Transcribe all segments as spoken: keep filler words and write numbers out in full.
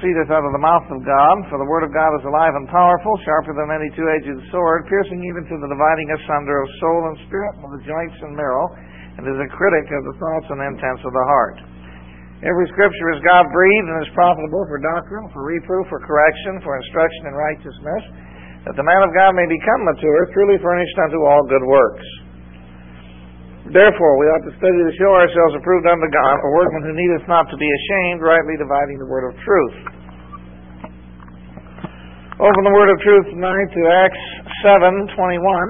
proceedeth out of the mouth of God, for the word of God is alive and powerful, sharper than any two-edged sword, piercing even to the dividing asunder of soul and spirit, and of the joints and marrow, and is a critic of the thoughts and intents of the heart. Every scripture is God-breathed and is profitable for doctrine, for reproof, for correction, for instruction in righteousness, that the man of God may become mature, truly furnished unto all good works. Therefore, we ought to study to show ourselves approved unto God, a workman who needeth not to be ashamed, rightly dividing the word of truth. Open the word of truth tonight to Acts seven twenty-one.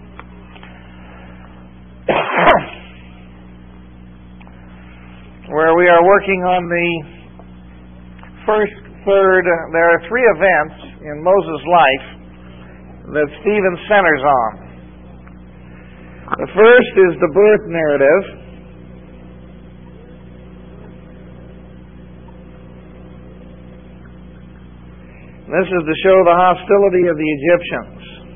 Where we are working on the first third. There are three events in Moses' life that Stephen centers on. The first is the birth narrative. This is to show the hostility of the Egyptians.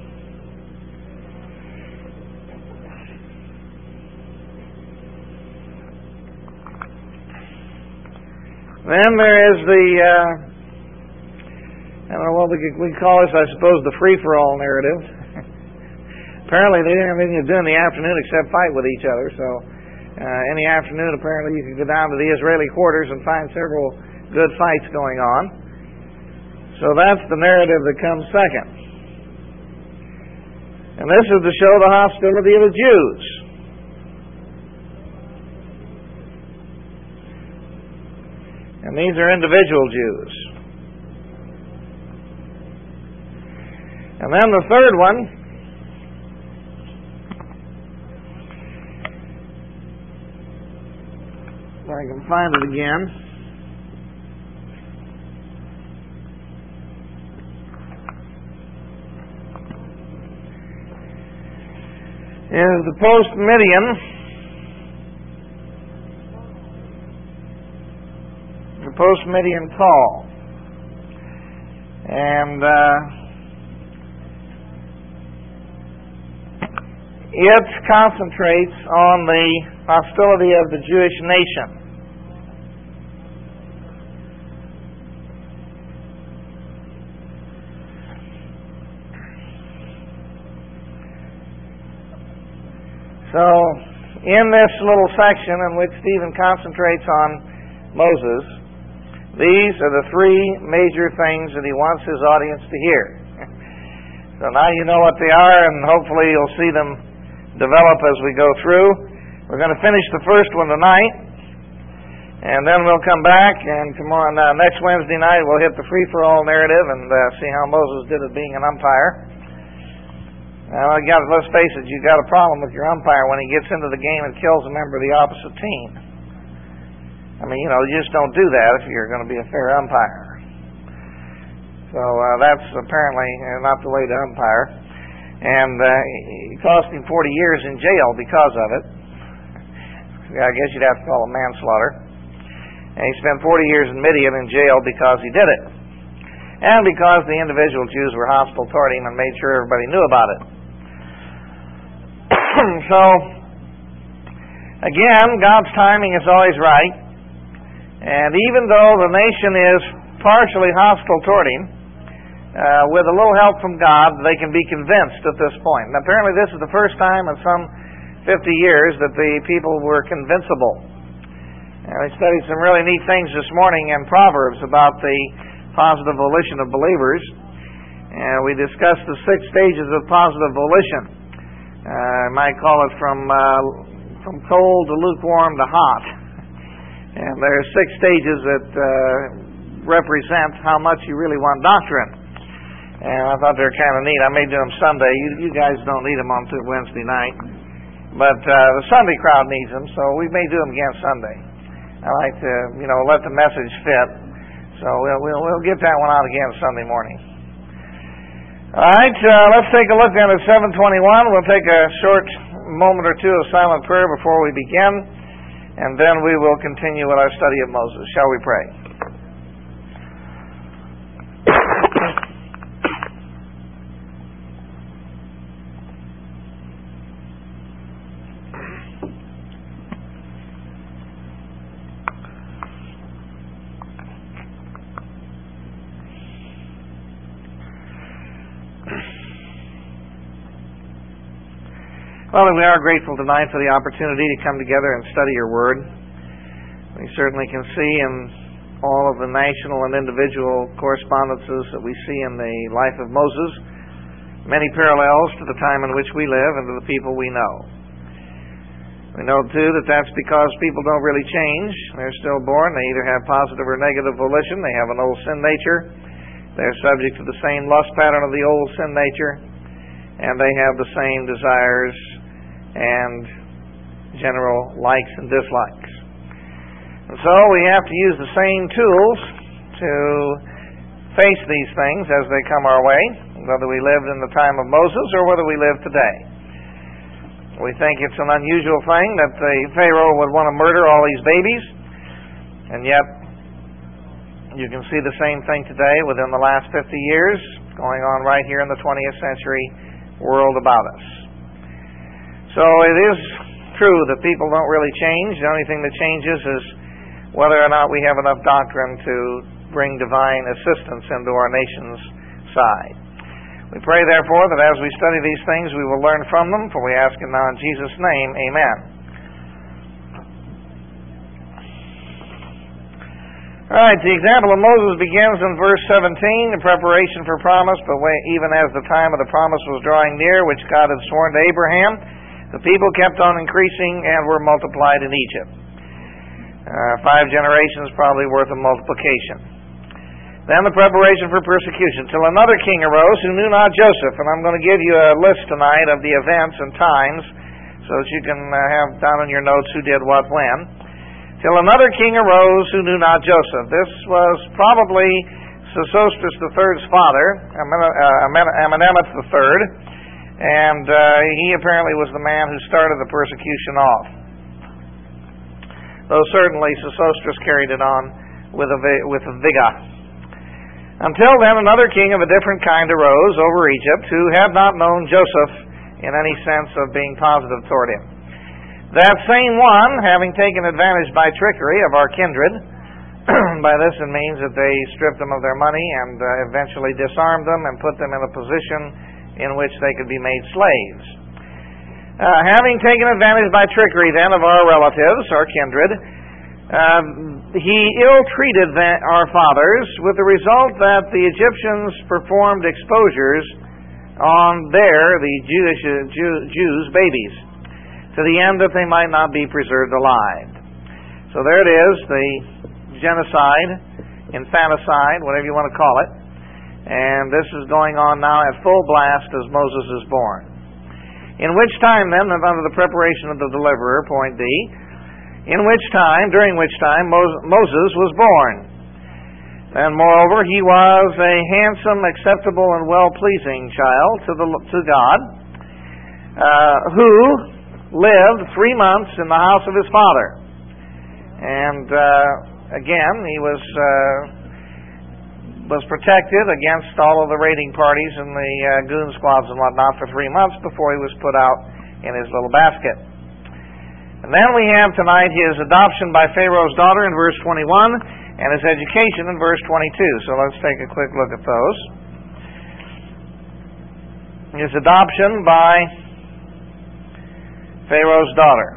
Then there is the, uh, I don't know what we could we call this, I suppose, the free-for-all narrative. Apparently they didn't have anything to do in the afternoon except fight with each other, so uh, in the afternoon apparently you could go down to the Israeli quarters and find several good fights going on. So that's the narrative that comes second. And this is to show the hostility of the Jews. And these are individual Jews. And then the third one, if I can find it again, is the post-Midian, the post-Midian call. And uh, it concentrates on the hostility of the Jewish nation. So, in this little section in which Stephen concentrates on Moses, these are the three major things that he wants his audience to hear. So now you know what they are, and hopefully you'll see them develop as we go through. We're going to finish the first one tonight, and then we'll come back, and tomorrow, uh, next Wednesday night we'll hit the free-for-all narrative and uh, see how Moses did at being an umpire. Now, you got, let's face it, you've got a problem with your umpire when he gets into the game and kills a member of the opposite team. I mean, you know, you just don't do that if you're going to be a fair umpire. So uh, that's apparently not the way to umpire. And uh, it cost him forty years in jail because of it. I guess you'd have to call it manslaughter. And he spent forty years in Midian in jail because he did it. And because the individual Jews were hostile toward him and made sure everybody knew about it. So, again, God's timing is always right. And even though the nation is partially hostile toward him, uh, with a little help from God, they can be convinced at this point. And apparently this is the first time in some fifty years that the people were convincible. And we studied some really neat things this morning in Proverbs about the positive volition of believers. And we discussed the six stages of positive volition. Uh, I might call it from uh, from cold to lukewarm to hot. And there are six stages that uh, represent how much you really want doctrine. And I thought they were kind of neat. I may do them Sunday. You, you guys don't need them on Wednesday night. But uh, the Sunday crowd needs them, so we may do them again Sunday. I like to, you know, let the message fit. So we'll, we'll, we'll get that one out again Sunday morning. All right, uh, let's take a look then at seven twenty-one. We'll take a short moment or two of silent prayer before we begin, and then we will continue with our study of Moses. Shall we pray? Well, we are grateful tonight for the opportunity to come together and study your Word. We certainly can see in all of the national and individual correspondences that we see in the life of Moses many parallels to the time in which we live and to the people we know. We know, too, that that's because people don't really change. They're still born. They either have positive or negative volition. They have an old sin nature. They're subject to the same lust pattern of the old sin nature. And they have the same desires and general likes and dislikes. And so we have to use the same tools to face these things as they come our way, whether we lived in the time of Moses or whether we live today. We think it's an unusual thing that the Pharaoh would want to murder all these babies, and yet you can see the same thing today within the last fifty years going on right here in the twentieth century world about us. So it is true that people don't really change. The only thing that changes is whether or not we have enough doctrine to bring divine assistance into our nation's side. We pray, therefore, that as we study these things, we will learn from them, for we ask it now in Jesus' name. Amen. All right, the example of Moses begins in verse seventeen, the preparation for promise, but even as the time of the promise was drawing near, which God had sworn to Abraham, the people kept on increasing and were multiplied in Egypt. Uh, five generations probably worth of multiplication. Then the preparation for persecution, till another king arose who knew not Joseph. And I'm going to give you a list tonight of the events and times so that you can uh, have down in your notes who did what when. Till another king arose who knew not Joseph. This was probably Sesostris the third's father, Amenemhet the third, and uh, he apparently was the man who started the persecution off. Though certainly Sesostris carried it on with a, with a vigor. Until then, another king of a different kind arose over Egypt, who had not known Joseph in any sense of being positive toward him. That same one, having taken advantage by trickery of our kindred, by this it means that they stripped them of their money and uh, eventually disarmed them and put them in a position in which they could be made slaves. Uh, having taken advantage by trickery then of our relatives, our kindred, uh, he ill-treated our fathers, with the result that the Egyptians performed exposures on their, the Jewish Jew, Jews' babies, to the end that they might not be preserved alive. So there it is, the genocide, infanticide, whatever you want to call it. And this is going on now at full blast as Moses is born. In which time then, under the preparation of the deliverer, point D, in which time, during which time Moses was born. And moreover, he was a handsome, acceptable, and well-pleasing child to the to God, uh, who lived three months in the house of his father. And uh, again, he was uh, was protected against all of the raiding parties and the uh, goon squads and whatnot for three months before he was put out in his little basket. And then we have tonight his adoption by Pharaoh's daughter in verse twenty-one and his education in verse twenty-two. So let's take a quick look at those. His adoption by Pharaoh's daughter.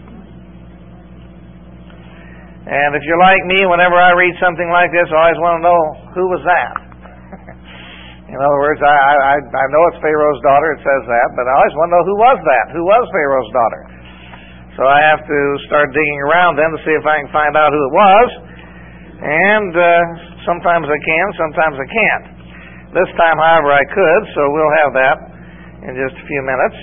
And if you're like me, whenever I read something like this, I always want to know, who was that? In other words, I, I, I know it's Pharaoh's daughter, it says that, but I always want to know, who was that? Who was Pharaoh's daughter? So I have to start digging around then to see if I can find out who it was. And uh, sometimes I can, sometimes I can't. This time, however, I could, so we'll have that in just a few minutes.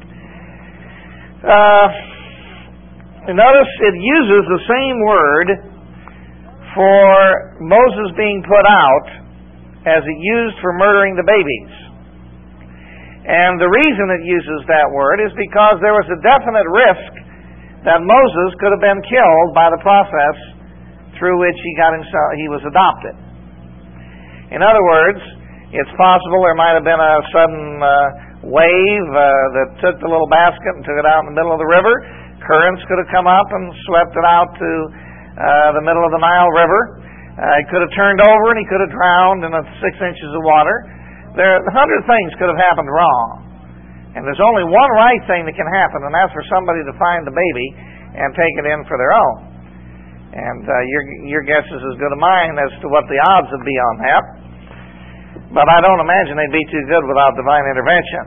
Uh, notice it uses the same word for Moses being put out as it used for murdering the babies. And the reason it uses that word is because there was a definite risk that Moses could have been killed by the process through which he got himself, he was adopted. In other words, it's possible there might have been a sudden uh, wave uh, that took the little basket and took it out in the middle of the river. Currents could have come up and swept it out to uh, the middle of the Nile River. Uh, he could have turned over and he could have drowned in a six inches of water. There, a hundred things could have happened wrong. And there's only one right thing that can happen, and that's for somebody to find the baby and take it in for their own. And uh, your your guess is as good as mine as to what the odds would be on that. But I don't imagine they'd be too good without divine intervention.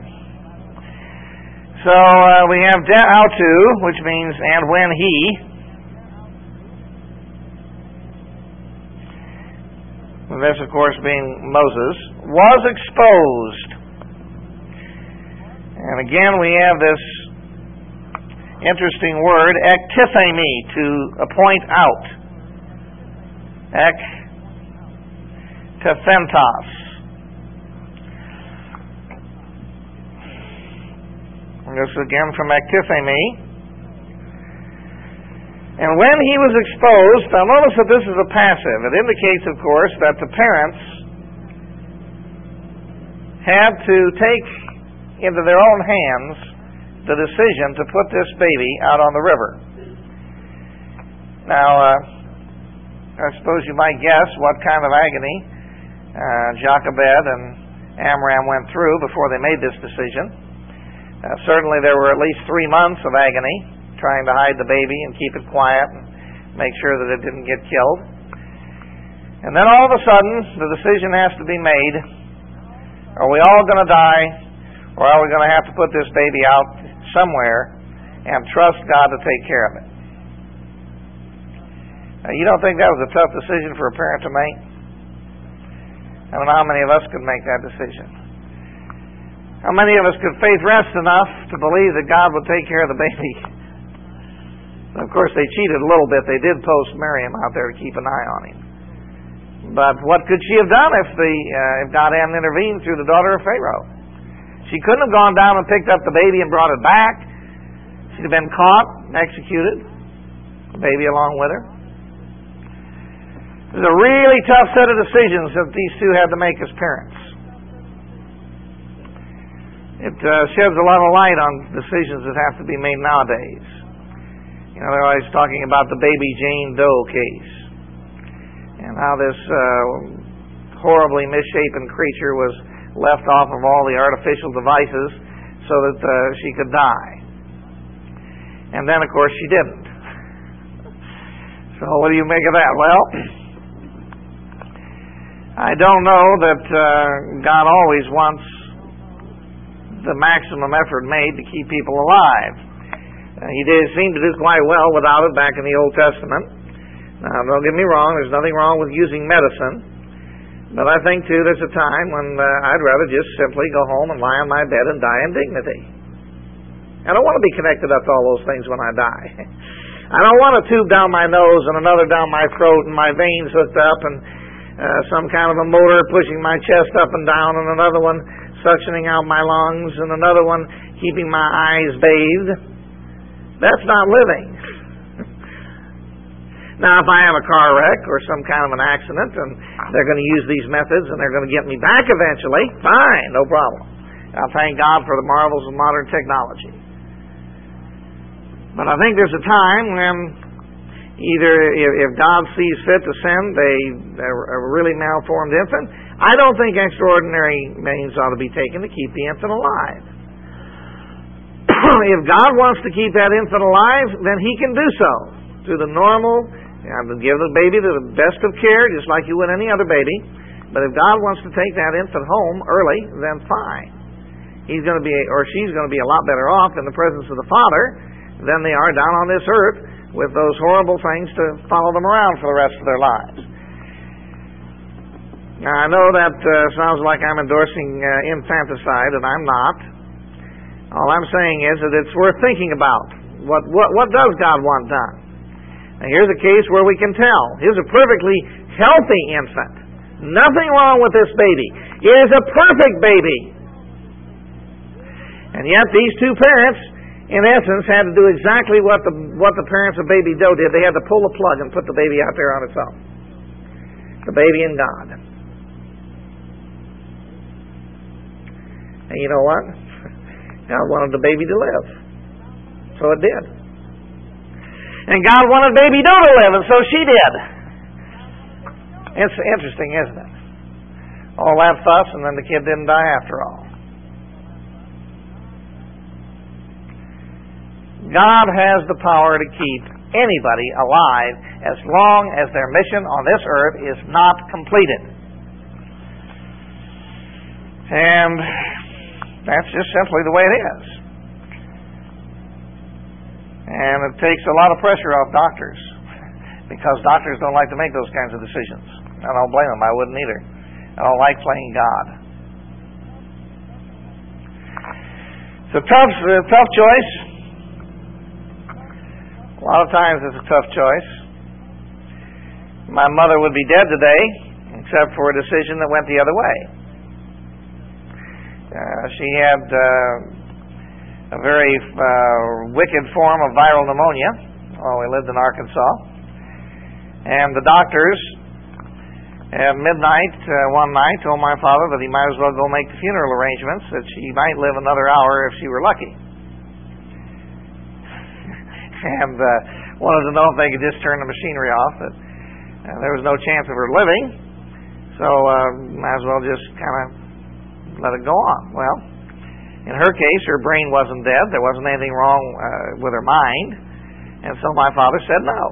So uh, we have de'autu, which means and when he. This, of course, being Moses, was exposed. And again, we have this interesting word, ektithemi, to appoint out. Ektithentos. This again from ektithemi. And when he was exposed, now notice that this is a passive. It indicates, of course, that the parents had to take into their own hands the decision to put this baby out on the river. Now, uh, I suppose you might guess what kind of agony uh, Jochebed and Amram went through before they made this decision. Uh, certainly there were at least three months of agony, trying to hide the baby and keep it quiet and make sure that it didn't get killed. And then all of a sudden, the decision has to be made. Are we all going to die, or are we going to have to put this baby out somewhere and trust God to take care of it? Now, you don't think that was a tough decision for a parent to make? I don't know how many of us could make that decision. How many of us could faith rest enough to believe that God would take care of the baby? Of course, they cheated a little bit. They did post Miriam out there to keep an eye on him. But what could she have done if the uh, if God hadn't intervened through the daughter of Pharaoh? She couldn't have gone down and picked up the baby and brought it back. She'd have been caught and executed, the baby along with her. It was a really tough set of decisions that these two had to make as parents. It uh, sheds a lot of light on decisions that have to be made nowadays. You know, they're always talking about the baby Jane Doe case and how this uh, horribly misshapen creature was left off of all the artificial devices so that uh, she could die. And then, of course, she didn't. So what do you make of that? Well, I don't know that uh, God always wants the maximum effort made to keep people alive. Uh, he did seem to do quite well without it back in the Old Testament. Now, don't get me wrong, there's nothing wrong with using medicine. But I think, too, there's a time when uh, I'd rather just simply go home and lie on my bed and die in dignity. I don't want to be connected up to all those things when I die. I don't want a tube down my nose and another down my throat and my veins hooked up and uh, some kind of a motor pushing my chest up and down and another one suctioning out my lungs and another one keeping my eyes bathed. That's not living. Now, if I have a car wreck or some kind of an accident and they're going to use these methods and they're going to get me back eventually, fine, no problem. I'll thank God for the marvels of modern technology. But I think there's a time when either if God sees fit to send a, a really malformed infant, I don't think extraordinary means ought to be taken to keep the infant alive. If God wants to keep that infant alive, then He can do so through the normal. And give the baby the best of care, just like you would any other baby. But if God wants to take that infant home early, then fine. He's going to be, or she's going to be a lot better off in the presence of the Father than they are down on this earth with those horrible things to follow them around for the rest of their lives. Now, I know that uh, sounds like I'm endorsing uh, infanticide, and I'm not. All I'm saying is that it's worth thinking about. What what what does God want done? Now, here's a case where we can tell. Here's a perfectly healthy infant. Nothing wrong with this baby. It is a perfect baby. And yet these two parents, in essence, had to do exactly what the what the parents of baby Doe did. They had to pull the plug and put the baby out there on its own. The baby and God. And you know what? God wanted the baby to live. So it did. And God wanted baby Doe to live, and so she did. It's interesting, isn't it? All that fuss, and then the kid didn't die after all. God has the power to keep anybody alive as long as their mission on this earth is not completed. And that's just simply the way it is. And it takes a lot of pressure off doctors, because doctors don't like to make those kinds of decisions. I don't blame them. I wouldn't either. I don't like playing God. It's a tough, a tough choice. A lot of times it's a tough choice. My mother would be dead today, except for a decision that went the other way. Uh, she had uh, a very uh, wicked form of viral pneumonia while we lived in Arkansas. And the doctors at midnight uh, one night told my father that he might as well go make the funeral arrangements, that she might live another hour if she were lucky. And uh, wanted to know if they could just turn the machinery off, that uh, there was no chance of her living, so uh, might as well just kind of let it go on. Well, in her case, her brain wasn't dead. There wasn't anything wrong uh, with her mind, and so my father said no.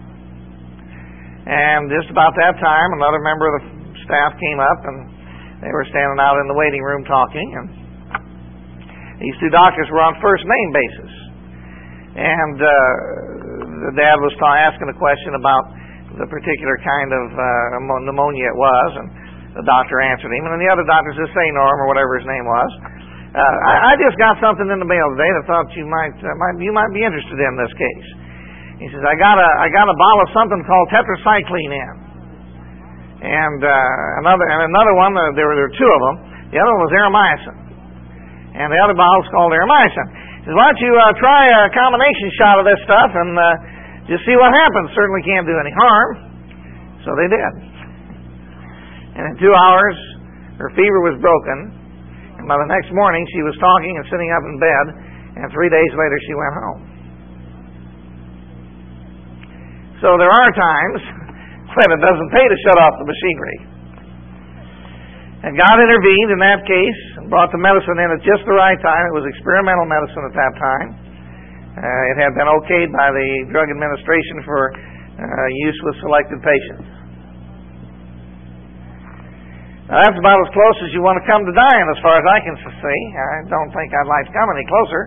And just about that time, another member of the staff came up, and they were standing out in the waiting room talking, and these two doctors were on first name basis. And uh, the dad was asking a question about the particular kind of uh, pneumonia it was, and the doctor answered him, and then the other doctor said, "Say Norm," or whatever his name was. Uh, I, I just got something in the mail today that I thought you might, uh, might you might be interested in this case. He says, I got a I got a bottle of something called tetracycline in, and uh, another and another one. Uh, there were there were two of them. The other one was Aramycin, and the other bottle is called Aramycin. He says, why don't you uh, try a combination shot of this stuff and uh, just see what happens? Certainly can't do any harm. So they did, and in two hours her fever was broken, and by the next morning she was talking and sitting up in bed, and three days later she went home. So there are times when it doesn't pay to shut off the machinery. And God intervened in that case and brought the medicine in at just the right time. It was experimental medicine at that time. Uh, it had been okayed by the Drug Administration for uh, use with selected patients. Now that's about as close as you want to come to dying, as far as I can see. I don't think I'd like to come any closer.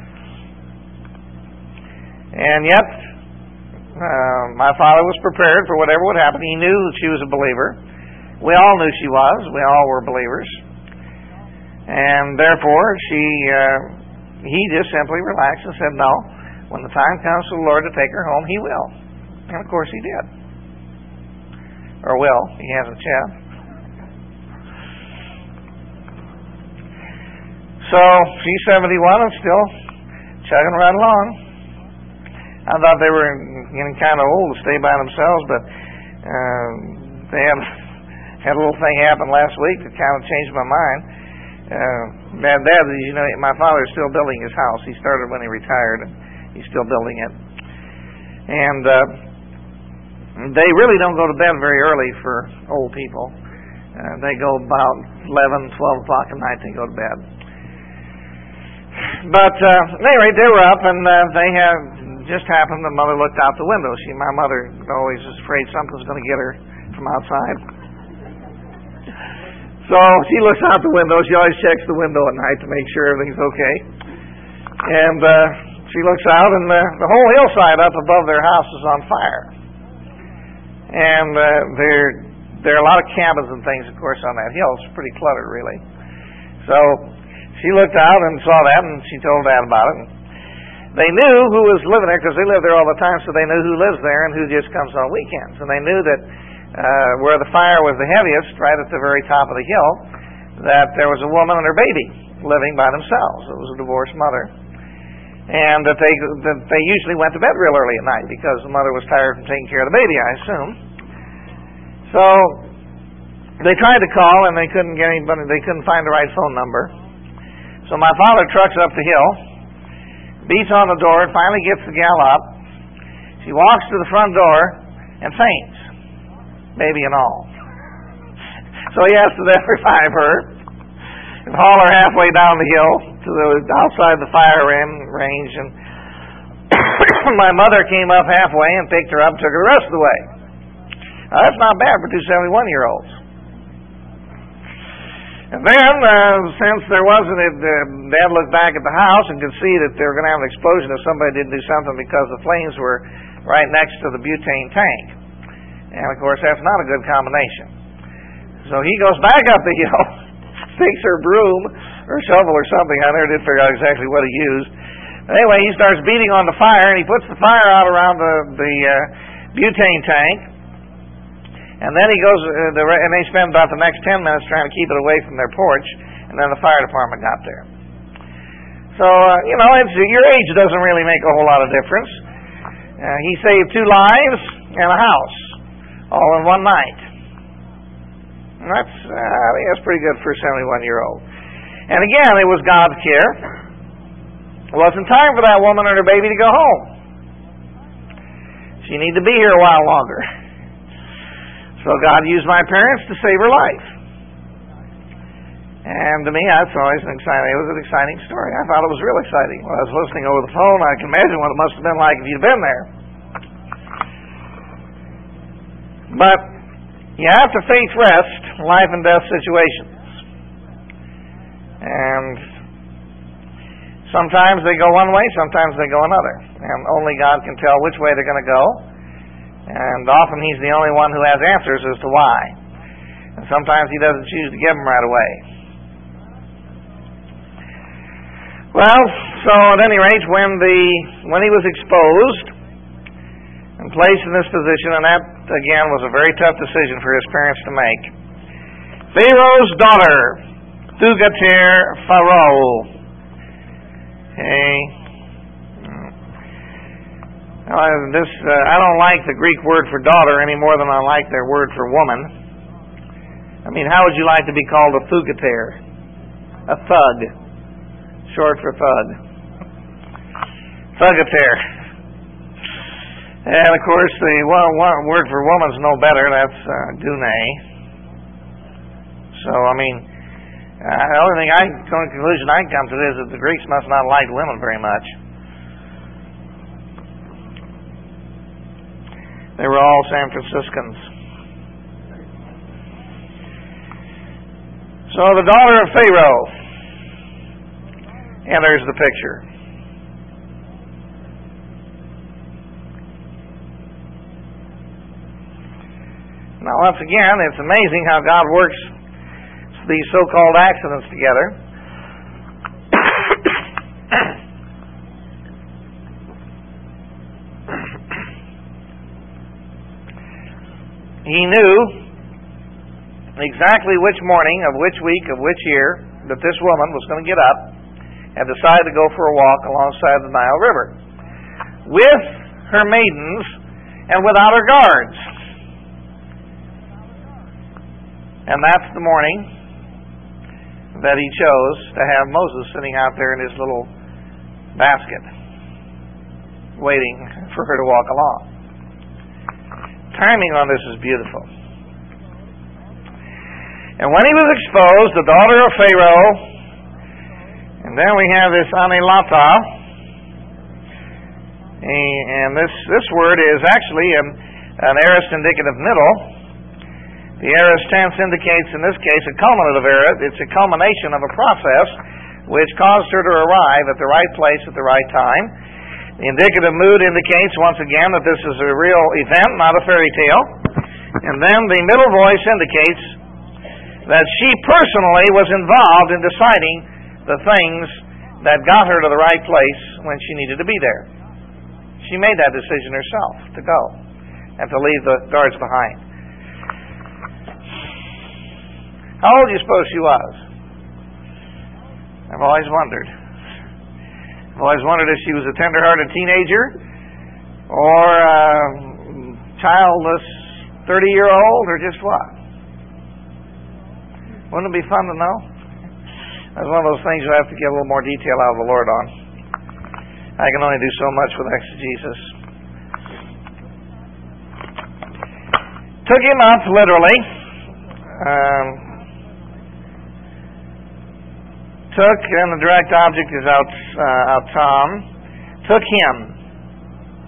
And yet, Uh, my father was prepared for whatever would happen. He knew that she was a believer. We all knew she was. We all were believers. And therefore, she, uh, he just simply relaxed and said, no, when the time comes for the Lord to take her home, He will. And of course He did. Or will. He hasn't yet. So, she's seventy-one and still chugging right along. I thought they were getting kind of old to stay by themselves, but uh, they had, had a little thing happen last week that kind of changed my mind. Uh, Dad, Dad, you know, my father is still building his house. He started when he retired, and he's still building it. And uh, they really don't go to bed very early for old people. Uh, they go about eleven, twelve o'clock at night. They go to bed. But uh, at any rate, they were up, and uh, they had. Just happened that Mother looked out the window. She, my mother, always is afraid something's going to get her from outside. So she looks out the window. She always checks the window at night to make sure everything's okay. And uh, she looks out, and the, the whole hillside up above their house is on fire. And uh, there, there are a lot of cabins and things, of course, on that hill. It's pretty cluttered, really. So she looked out and saw that, and she told Dad about it. They knew who was living there, because they live there all the time, so they knew who lives there and who just comes on weekends. And they knew that uh, where the fire was the heaviest, right at the very top of the hill, that there was a woman and her baby living by themselves. It was a divorced mother. And that they that they usually went to bed real early at night because the mother was tired from taking care of the baby, I assume. So they tried to call, and they couldn't get anybody. They couldn't find the right phone number. So my father trucks up the hill, beats on the door, and finally gets the gal up. She walks to the front door and faints, baby and all. So he has to then revive her and haul her halfway down the hill to the outside the fire range. And my mother came up halfway and picked her up, took her the rest of the way. Now, that's not bad for two seventy-one-year-olds. And then, uh, since there wasn't, it, uh, Dad looked back at the house and could see that they were going to have an explosion if somebody didn't do something because the flames were right next to the butane tank. And, of course, that's not a good combination. So he goes back up the hill, takes her broom or shovel or something. I never did figure out exactly what he used. But anyway, he starts beating on the fire, and he puts the fire out around the, the uh, butane tank. And then he goes, uh, the, and they spend about the next ten minutes trying to keep it away from their porch, and then the fire department got there. So, uh, you know, it's, your age doesn't really make a whole lot of difference. Uh, he saved two lives and a house, all in one night. And that's, uh, I think that's pretty good for a seventy-one-year-old. And again, it was God's care. It wasn't time for that woman and her baby to go home. She needed to be here a while longer. So God used my parents to save her life. And to me, that's always an exciting, it was an exciting story. I thought it was real exciting. When I was listening over the phone, I can imagine what it must have been like if you'd been there. But you have to face rest in life and death situations. And sometimes they go one way, sometimes they go another. And only God can tell which way they're going to go. And often He's the only one who has answers as to why. And sometimes He doesn't choose to give them right away. Well, so at any rate, when the when he was exposed and placed in this position, and that again was a very tough decision for his parents to make. Pharaoh's daughter, Thugatir-Pharaoh. Okay. Uh, this uh, I don't like the Greek word for daughter any more than I like their word for woman. I mean, how would you like to be called a thugatir? A thug. Short for thug. Thugatir. And of course, the one, one word for woman's no better. That's uh, dune. So, I mean, uh, the only thing I the only conclusion I can come to is that the Greeks must not like women very much. They were all San Franciscans. So the daughter of Pharaoh enters the picture. Now, once again, it's amazing how God works these so-called accidents together. He knew exactly which morning of which week of which year that this woman was going to get up and decide to go for a walk alongside the Nile River with her maidens and without her guards. And that's the morning that he chose to have Moses sitting out there in his little basket waiting for her to walk along. Timing on this is beautiful. And when he was exposed, the daughter of Pharaoh, and then we have this Anilata, and this this word is actually an, an aorist indicative middle. The aorist tense indicates, in this case, a culminative aorist. It's a culmination of a process which caused her to arrive at the right place at the right time. The indicative mood indicates, once again, that this is a real event, not a fairy tale. And then the middle voice indicates that she personally was involved in deciding the things that got her to the right place when she needed to be there. She made that decision herself to go and to leave the guards behind. How old do you suppose she was? I've always wondered. I've always wondered if she was a tender-hearted teenager or a childless thirty-year-old or just what. Wouldn't it be fun to know? That's one of those things you'll have to get a little more detail out of the Lord on. I can only do so much with exegesis. Took him up, literally. Um, took, and the direct object is out, uh, out Tom. Took him.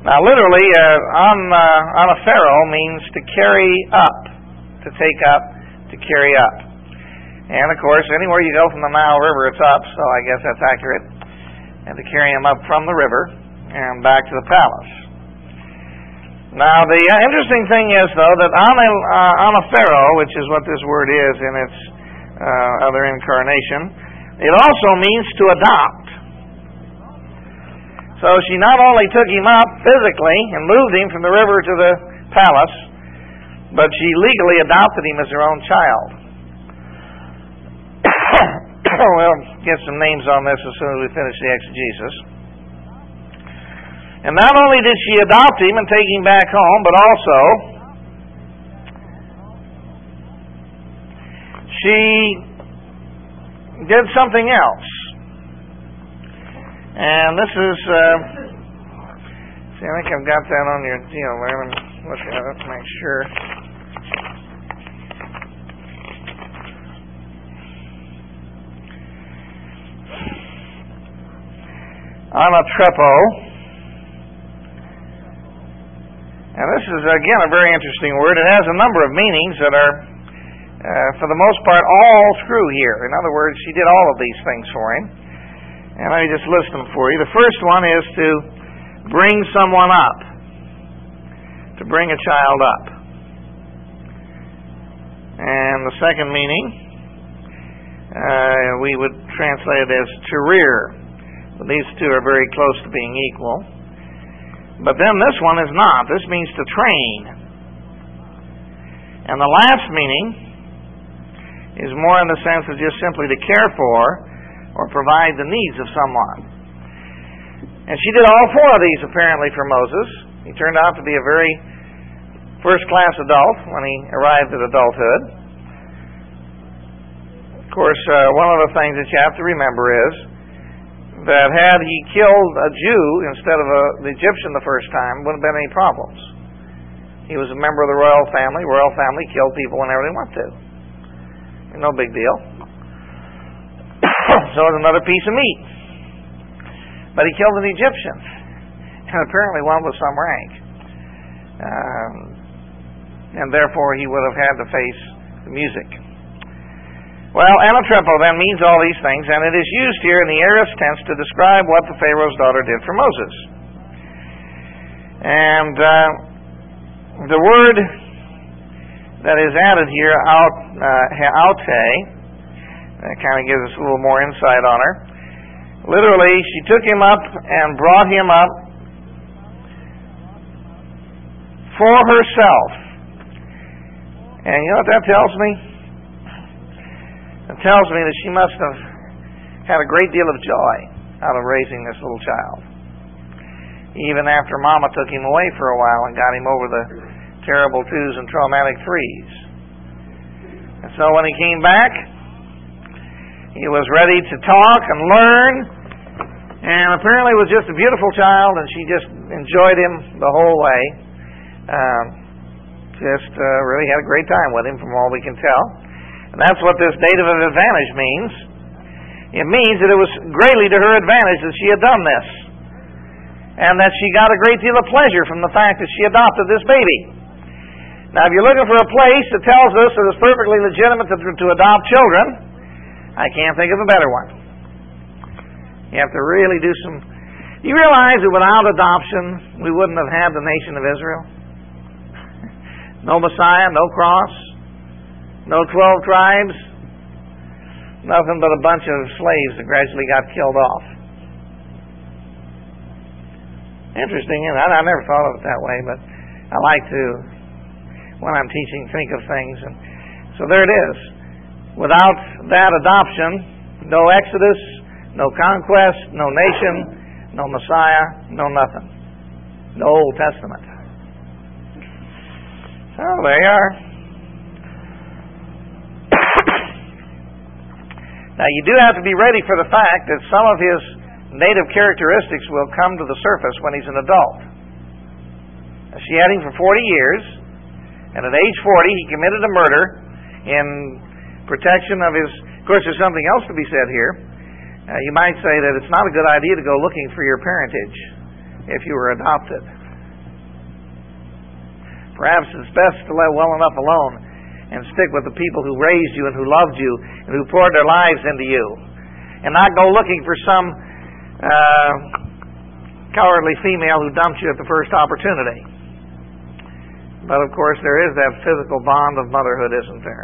Now, literally, uh, on uh, on a Pharaoh means to carry up, to take up, to carry up. And, of course, anywhere you go from the Nile River, it's up, so I guess that's accurate. And to carry him up from the river and back to the palace. Now, the uh, interesting thing is, though, that on a, uh, on a Pharaoh, which is what this word is in its uh, other incarnation, it also means to adopt. So she not only took him up physically and moved him from the river to the palace, but she legally adopted him as her own child. We'll get some names on this as soon as we finish the exegesis. And not only did she adopt him and take him back home, but also she did something else. And this is, uh, see, I think I've got that on your deal there. Let me look at it to make sure. Anatrepo. And this is, again, a very interesting word. It has a number of meanings that are, uh, for the most part, all through here. In other words, she did all of these things for him. And let me just list them for you. The first one is to bring someone up. To bring a child up. And the second meaning, uh, we would translate it as to rear. Well, these two are very close to being equal. But then this one is not. This means to train. And the last meaning is more in the sense of just simply to care for or provide the needs of someone. And she did all four of these apparently for Moses. He turned out to be a very first-class adult when he arrived at adulthood. Of course, uh, one of the things that you have to remember is that had he killed a Jew instead of a, the Egyptian the first time, wouldn't have been any problems. He was a member of the royal family. Royal family killed people whenever they want to. No big deal. So it was another piece of meat. But he killed an Egyptian. And apparently one with some rank. Um, and therefore he would have had to face the music. Well, anatrepo then means all these things, and it is used here in the aorist tense to describe what the Pharaoh's daughter did for Moses. And uh, the word that is added here, out, uh, aute, that kind of gives us a little more insight on her. Literally, she took him up and brought him up for herself. And you know what that tells me? It tells me that she must have had a great deal of joy out of raising this little child. Even after Mama took him away for a while and got him over the terrible twos and traumatic threes. And so when he came back, he was ready to talk and learn, and apparently was just a beautiful child, and she just enjoyed him the whole way. Um, just uh, really had a great time with him from all we can tell. And that's what this dative of advantage means. It means that it was greatly to her advantage that she had done this, and that she got a great deal of pleasure from the fact that she adopted this baby. Now, if you're looking for a place that tells us that it's perfectly legitimate to, to adopt children, I can't think of a better one. You have to really do some... You realize that without adoption, we wouldn't have had the nation of Israel? No Messiah, no cross, no twelve tribes, nothing but a bunch of slaves that gradually got killed off. Interesting, and I, I never thought of it that way, but I like to, when I'm teaching, think of things. And so there it is. Without that adoption, no Exodus, no conquest, no nation, no Messiah, no nothing. No Old Testament. So there you are. Now you do have to be ready for the fact that some of his native characteristics will come to the surface when he's an adult. Now, she had him for forty years, and at age forty he committed a murder in protection of his... Of course, there's something else to be said here. Uh, you might say that it's not a good idea to go looking for your parentage if you were adopted. Perhaps it's best to let well enough alone and stick with the people who raised you and who loved you and who poured their lives into you, and not go looking for some uh, cowardly female who dumped you at the first opportunity. But of course there is that physical bond of motherhood, isn't there?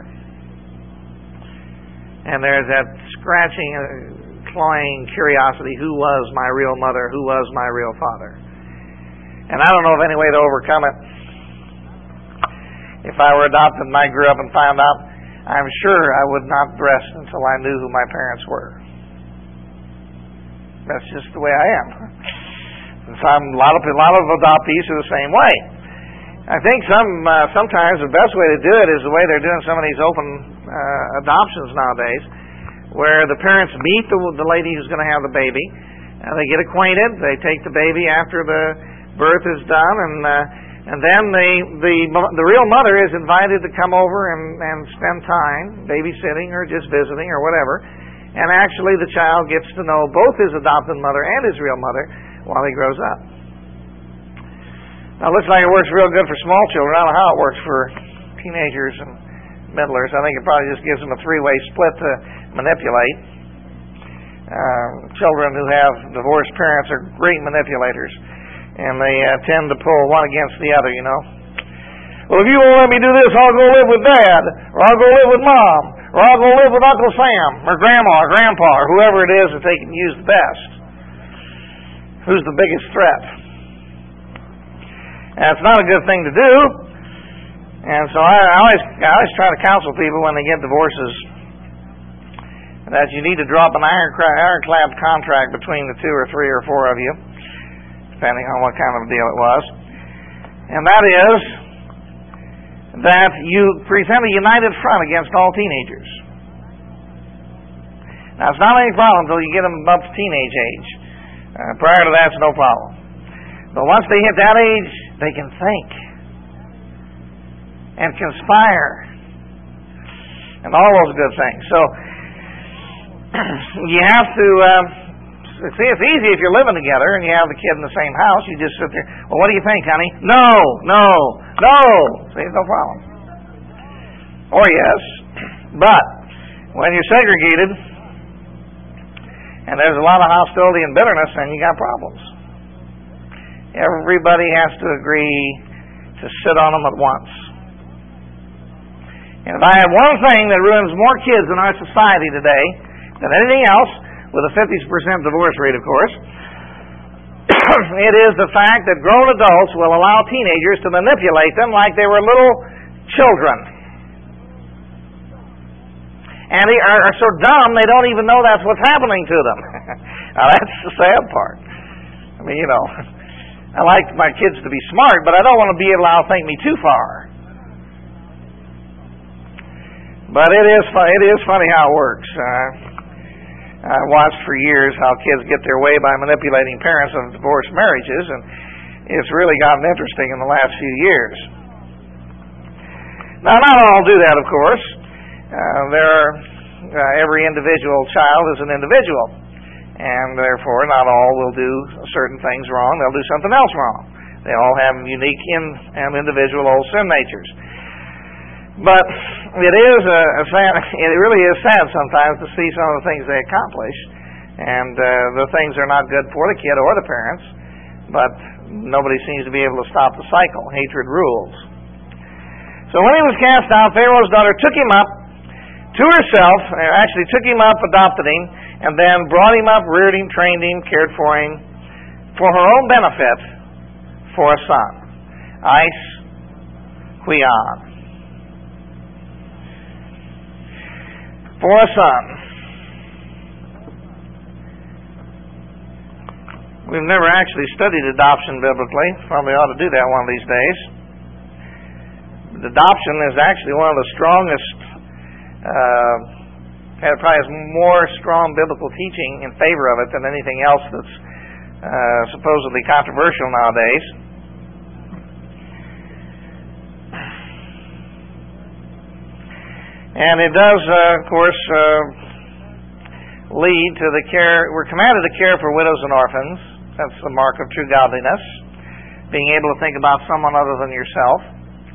And there's that scratching, uh, clawing curiosity, who was my real mother, who was my real father? And I don't know of any way to overcome it. If I were adopted and I grew up and found out, I'm sure I would not rest until I knew who my parents were. That's just the way I am. And some, a lot of a lot of adoptees are the same way. I think some uh, sometimes the best way to do it is the way they're doing some of these open uh, adoptions nowadays, where the parents meet the, the lady who's going to have the baby, and they get acquainted. They take the baby after the birth is done, and uh, and then they, the the real mother is invited to come over and, and spend time babysitting or just visiting or whatever. And actually, the child gets to know both his adopted mother and his real mother while he grows up. Now, it looks like it works real good for small children. I don't know how it works for teenagers and middlers. I think it probably just gives them a three-way split to manipulate. Uh, children who have divorced parents are great manipulators, and they uh, tend to pull one against the other, you know. Well, if you won't let me do this, I'll go live with Dad, or I'll go live with Mom, or I'll go live with Uncle Sam, or Grandma, or Grandpa, or whoever it is that they can use the best. Who's the biggest threat? And it's not a good thing to do. And so I, I always I always try to counsel people when they get divorces that you need to drop an ironclad, ironclad contract between the two or three or four of you, depending on what kind of a deal it was. And that is that you present a united front against all teenagers. Now, it's not any problem until you get them up to teenage age. Uh, prior to that, it's no problem. But once they hit that age, they can think and conspire and all those good things. So you have to uh, see. It's easy if you're living together and you have the kid in the same house. You just sit there. Well, what do you think, honey? No, no, no. See, no problem. Or yes, but when you're segregated and there's a lot of hostility and bitterness, then you got problems. Everybody has to agree to sit on them at once. And if I have one thing that ruins more kids in our society today than anything else, with a fifty percent divorce rate, of course, it is the fact that grown adults will allow teenagers to manipulate them like they were little children. And they are, are so dumb they don't even know that's what's happening to them. Now, that's the sad part. I mean, you know, I like my kids to be smart, but I don't want to be able to outthink me too far. But it is it is funny how it works. Uh, I watched for years how kids get their way by manipulating parents of divorced marriages, and it's really gotten interesting in the last few years. Now, not all do that, of course. Uh, there are, uh, every individual child is an individual, and therefore not all will do certain things wrong. They'll do something else wrong. They all have unique in, and individual old sin natures. But it is a, a sad, it really is sad sometimes to see some of the things they accomplish, and uh, the things are not good for the kid or the parents, but nobody seems to be able to stop the cycle. Hatred rules. So when he was cast out, Pharaoh's daughter took him up to herself, actually took him up, adopted him, and then brought him up, reared him, trained him, cared for him, for her own benefit, for a son. Eis Huion. For a son. We've never actually studied adoption biblically. Probably ought to do that one of these days. Adoption is actually one of the strongest, uh, probably has more strong biblical teaching in favor of it than anything else that's uh, supposedly controversial nowadays. And it does, uh, of course, uh, lead to the care. We're commanded to care for widows and orphans. That's the mark of true godliness. Being able to think about someone other than yourself.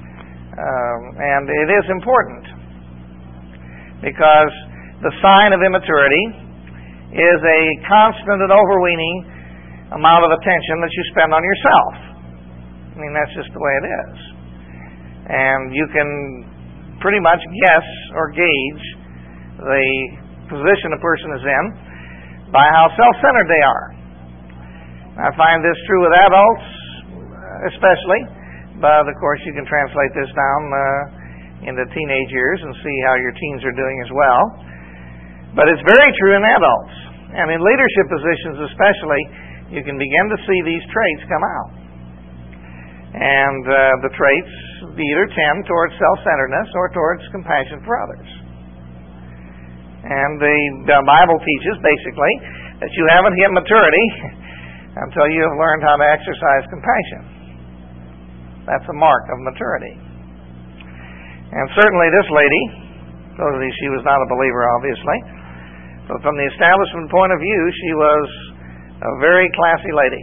Um, and it is important because the sign of immaturity is a constant and overweening amount of attention that you spend on yourself. I mean, that's just the way it is. And you can pretty much guess or gauge the position a person is in by how self-centered they are. I find this true with adults especially, but of course you can translate this down uh, into teenage years and see how your teens are doing as well. But it's very true in adults. And in leadership positions especially, you can begin to see these traits come out. And uh, the traits either tend towards self-centeredness or towards compassion for others. And the, the Bible teaches, basically, that you haven't hit maturity until you have learned how to exercise compassion. That's a mark of maturity. And certainly this lady, supposedly she was not a believer, obviously, but from the establishment point of view, she was a very classy lady.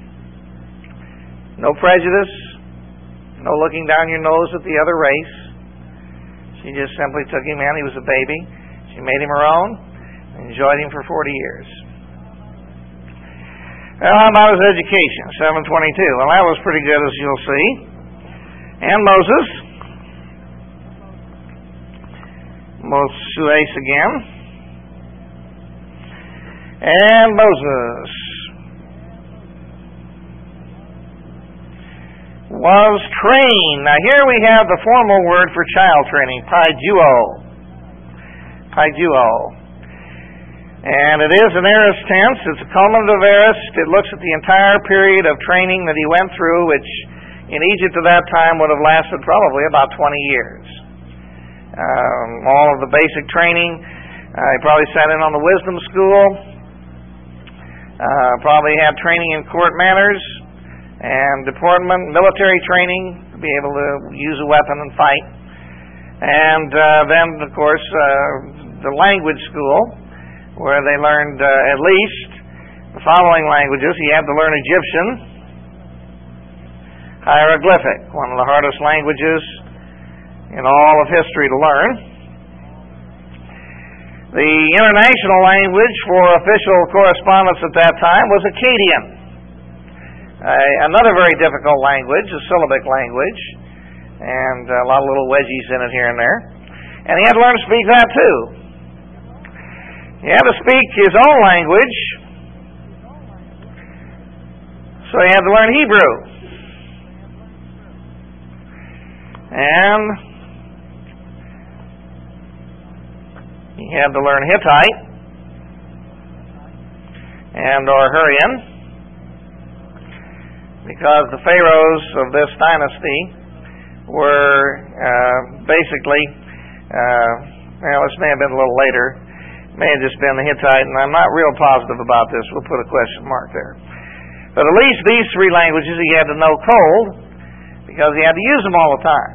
No prejudice, no looking down your nose at the other race. She just simply took him in. He was a baby. She made him her own and enjoyed him for forty years. Well, how about his education? seven twenty-two. Well, that was pretty good, as you'll see. And Moses. Moses again. And Moses was trained. Now here we have the formal word for child training, paiduo. Paiduo. And it is an aorist tense. It's a culminative aorist. It looks at the entire period of training that he went through, which in Egypt at that time would have lasted probably about twenty years. Um, all of the basic training. Uh, he probably sat in on the wisdom school. Uh, probably had training in court manners and deportment, military training to be able to use a weapon and fight. And uh, then, of course, uh, the language school, where they learned uh, at least the following languages. He had to learn Egyptian, hieroglyphic, one of the hardest languages in all of history to learn. The international language for official correspondence at that time was Akkadian. Uh, another very difficult language, a syllabic language, and a lot of little wedgies in it here and there. And he had to learn to speak that too. He had to speak his own language, so he had to learn Hebrew. And he had to learn Hittite and or Hurrian, because the pharaohs of this dynasty were uh, basically, uh, well, this may have been a little later, may have just been the Hittite, and I'm not real positive about this. We'll put a question mark there. But at least these three languages he had to know cold, because he had to use them all the time.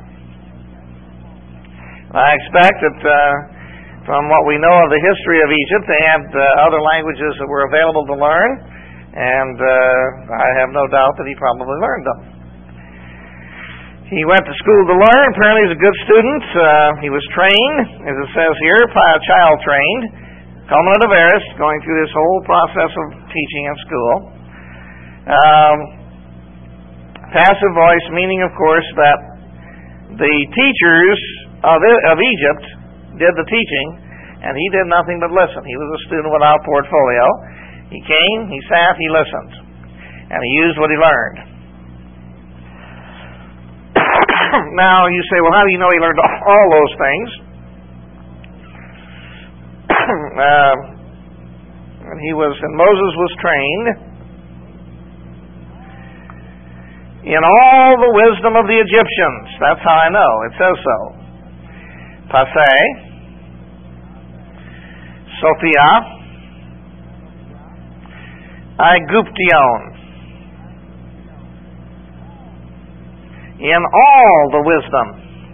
I expect that uh, from what we know of the history of Egypt, they had uh, other languages that were available to learn, and uh, I have no doubt that he probably learned them. He went to school to learn. Apparently he was a good student. Uh, he was trained, as it says here, child trained, culminative aorist, going through this whole process of teaching in school. Um, passive voice, meaning, of course, that the teachers of, of Egypt did the teaching, and he did nothing but listen. He was a student without portfolio. He came, he sat, he listened, and he used what he learned. Now, you say, well, how do you know he learned all those things? uh, and he was, and Moses was trained in all the wisdom of the Egyptians. That's how I know. It says so. Passé, Sophia, Aiguption. In all the wisdom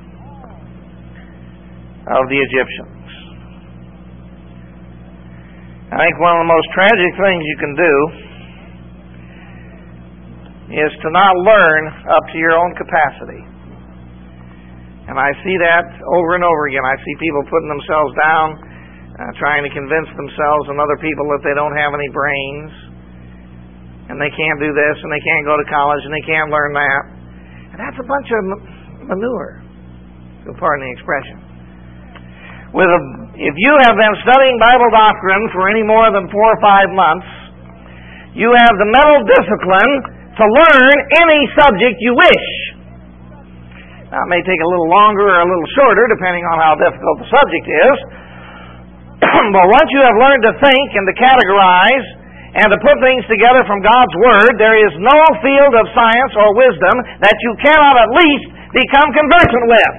of the Egyptians. I think one of the most tragic things you can do is to not learn up to your own capacity. And I see that over and over again. I see people putting themselves down, uh, trying to convince themselves and other people that they don't have any brains, and they can't do this, and they can't go to college, and they can't learn that. And that's a bunch of manure, if you'll pardon the expression. With a, if you have been studying Bible doctrine for any more than four or five months, you have the mental discipline to learn any subject you wish. Now, it may take a little longer or a little shorter, depending on how difficult the subject is. But once you have learned to think and to categorize and to put things together from God's Word, there is no field of science or wisdom that you cannot at least become conversant with.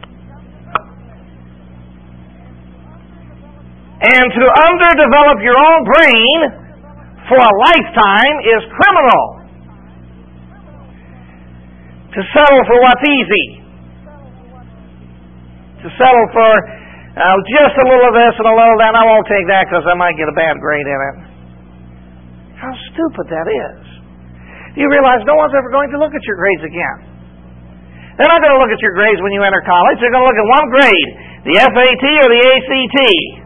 And to underdevelop your own brain for a lifetime is criminal. To settle for what's easy. To settle for uh, just a little of this and a little of that. I won't take that because I might get a bad grade in it. How stupid that is. Do you realize no one's ever going to look at your grades again? They're not going to look at your grades when you enter college. They're going to look at one grade, the S A T or the A C T,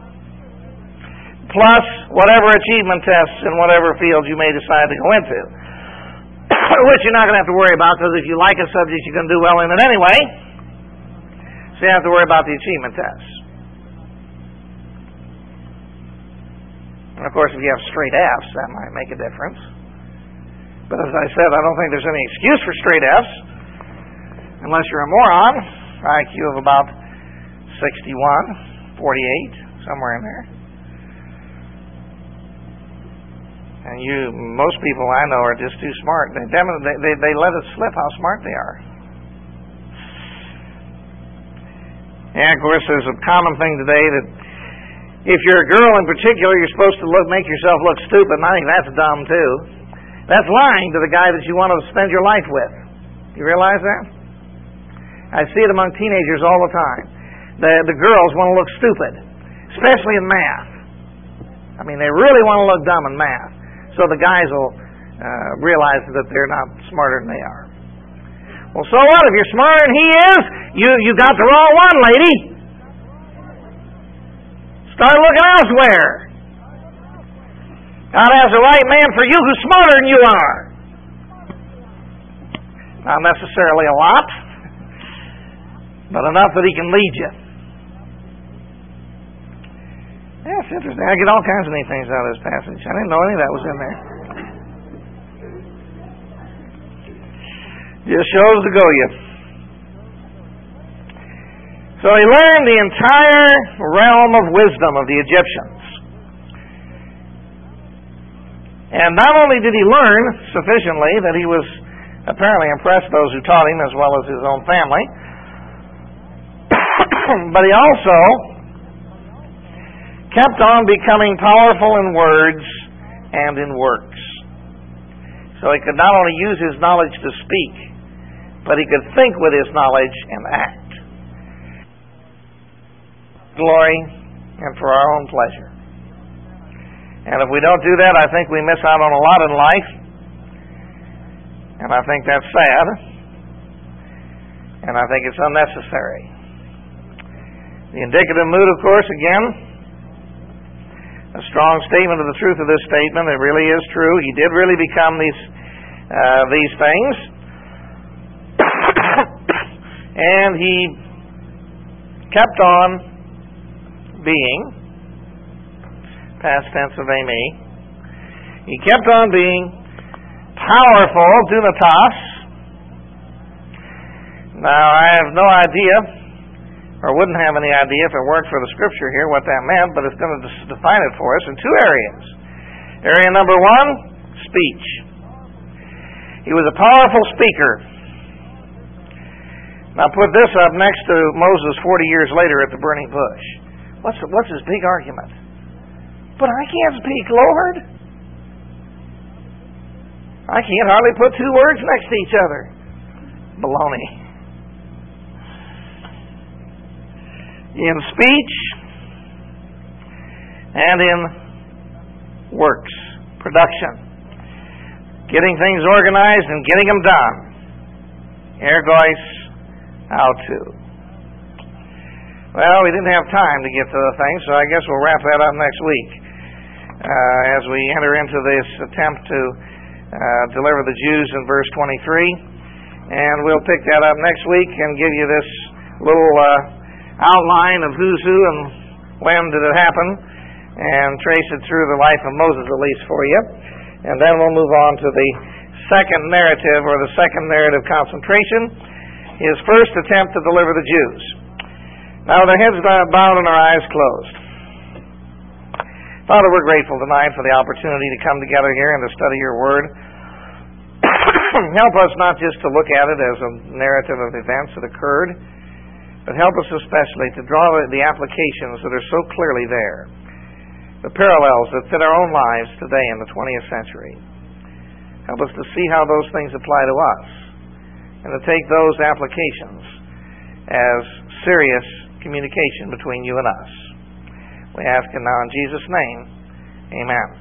plus whatever achievement tests in whatever field you may decide to go into, which you're not going to have to worry about because if you like a subject, you're going to do well in it anyway. So you don't have to worry about the achievement tests. And of course, if you have straight F's, that might make a difference. But as I said, I don't think there's any excuse for straight F's, unless you're a moron, I Q of about sixty-one, forty-eight, somewhere in there. And you, most people I know are just too smart. They, they, they, they let it slip how smart they are. And of course, there's a common thing today that if you're a girl in particular, you're supposed to look, make yourself look stupid, and I think that's dumb too. That's lying to the guy that you want to spend your life with. You realize that? I see it among teenagers all the time. The, the girls want to look stupid, especially in math. I mean, they really want to look dumb in math. So the guys will uh, realize that they're not smarter than they are. Well, so what? If you're smarter than he is, you, you got the wrong one, lady. Start looking elsewhere. God has the right man for you who's smarter than you are. Not necessarily a lot, but enough that he can lead you. Yeah, it's interesting. I get all kinds of neat things out of this passage. I didn't know any of that was in there. Just shows to go you. So he learned the entire realm of wisdom of the Egyptians. And not only did he learn sufficiently that he was apparently impressed those who taught him as well as his own family, but he also kept on becoming powerful in words and in works. So he could not only use his knowledge to speak, but he could think with his knowledge and act. Glory and for our own pleasure. And if we don't do that, I think we miss out on a lot in life. And I think that's sad. And I think it's unnecessary. The indicative mood, of course, again, a strong statement of the truth of this statement. It really is true. He did really become these uh, these things. And he kept on being, past tense of Amy, he kept on being powerful, dunatos. Now, I have no idea, or wouldn't have any idea if it weren't for the scripture here what that meant, but it's going to define it for us in two areas. Area number one, speech. He was a powerful speaker. Now put this up next to Moses forty years later at the burning bush. What's, the, what's his big argument? But I can't speak, Lord. I can't hardly put two words next to each other. Baloney. In speech and in works, production. Getting things organized and getting them done. Ergois autou. Well, we didn't have time to get to the thing, so I guess we'll wrap that up next week uh, as we enter into this attempt to uh, deliver the Jews in verse twenty-three. And we'll pick that up next week and give you this little uh, outline of who's who and when did it happen, and trace it through the life of Moses at least for you. And then we'll move on to the second narrative, or the second narrative concentration, his first attempt to deliver the Jews. Now, with our heads bowed and our eyes closed. Father, we're grateful tonight for the opportunity to come together here and to study your word. Help us not just to look at it as a narrative of events that occurred, but help us especially to draw the applications that are so clearly there, the parallels that fit our own lives today in the twentieth century. Help us to see how those things apply to us, and to take those applications as serious communication between you and us. We ask it now in Jesus' name. Amen.